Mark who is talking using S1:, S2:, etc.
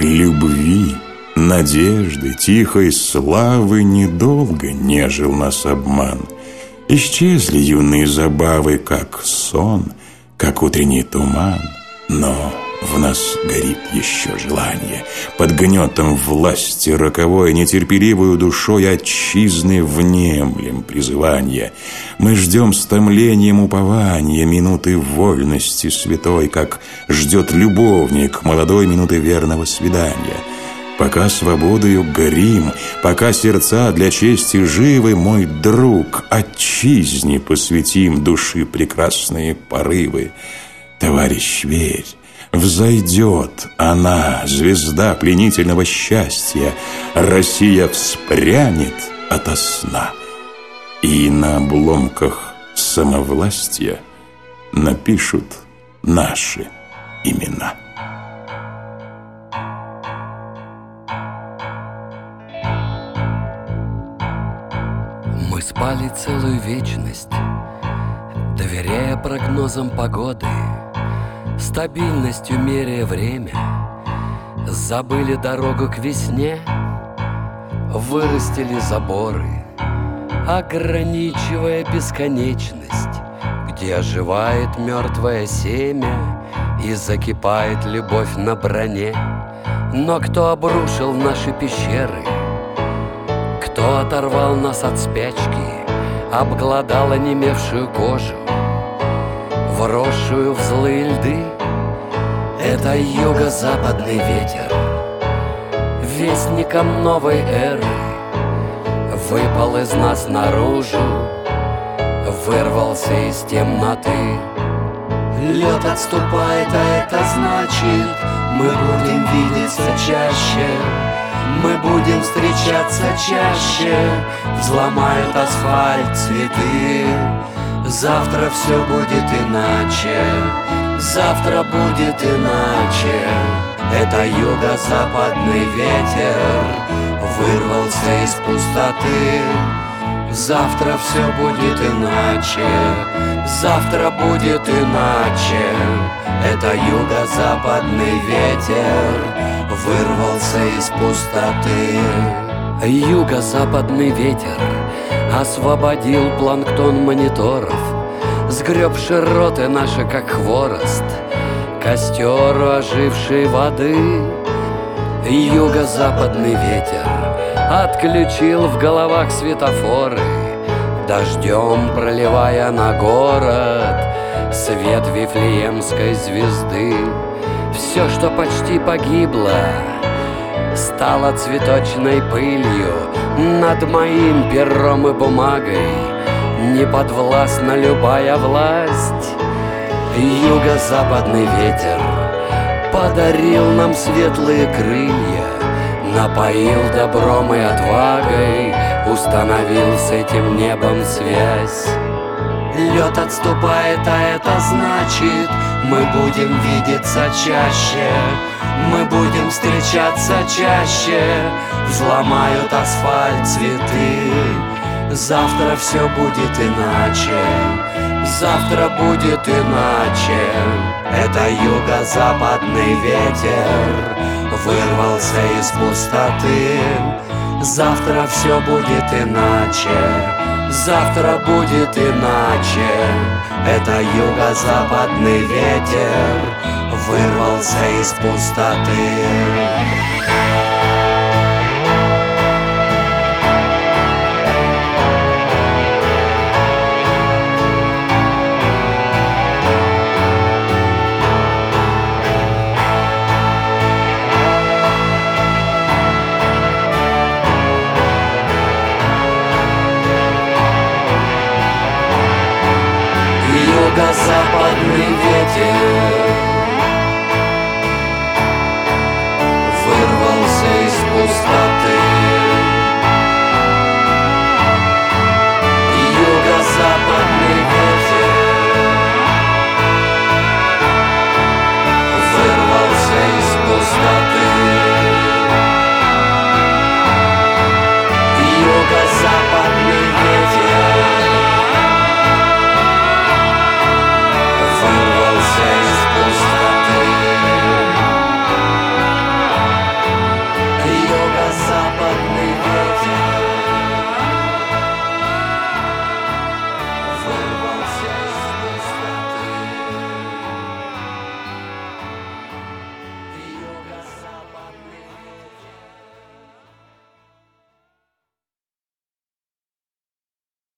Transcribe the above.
S1: любви, надежды, тихой славы недолго нежил нас обман. Исчезли юные забавы, как сон, как утренний туман. Но в нас горит еще желание, под гнетом власти роковой, нетерпеливую душой отчизны внемлем призывания. Мы ждем с томлением упования минуты вольности святой, как ждет любовник молодой минуты верного свидания. Пока свободою горим, пока сердца для чести живы, мой друг, отчизне посвятим души прекрасные порывы. Товарищ, верь, взойдет она, звезда пленительного счастья, Россия вспрянет ото сна, и на обломках самовластия напишут наши имена.
S2: Мы спали целую вечность, доверяя прогнозам погоды, стабильностью меряя время. Забыли дорогу к весне, вырастили заборы, ограничивая бесконечность, где оживает мертвое семя и закипает любовь на броне. Но кто обрушил наши пещеры? Кто оторвал нас от спячки, обглодал онемевшую кожу, вросшую в злые льды? Это юго-западный ветер, вестником новой эры, выпал из нас наружу, вырвался из темноты. Лед отступает, а это значит, мы будем видеться чаще, мы будем встречаться чаще. Взломают асфальт цветы, завтра все будет иначе, завтра будет иначе. Это юго-западный ветер вырвался из пустоты. Завтра все будет иначе, завтра будет иначе. Это юго-западный ветер вырвался из пустоты. Юго-западный ветер освободил планктон мониторов, сгребши роты наши, как хворост, костер ожившей воды. Юго-западный ветер отключил в головах светофоры, дождем проливая на город свет Вифлеемской звезды. Все, что почти погибло, стало цветочной пылью над моим пером и бумагой. Не подвластна любая власть. Юго-западный ветер подарил нам светлые крылья, напоил добром и отвагой, установил с этим небом связь. Лед отступает, а это значит, мы будем видеться чаще, мы будем встречаться чаще. Взломают асфальт цветы, завтра все будет иначе, завтра будет иначе. Это юго-западный ветер вырвался из пустоты. Завтра все будет иначе, завтра будет иначе. Это юго-западный ветер вырвался из пустоты.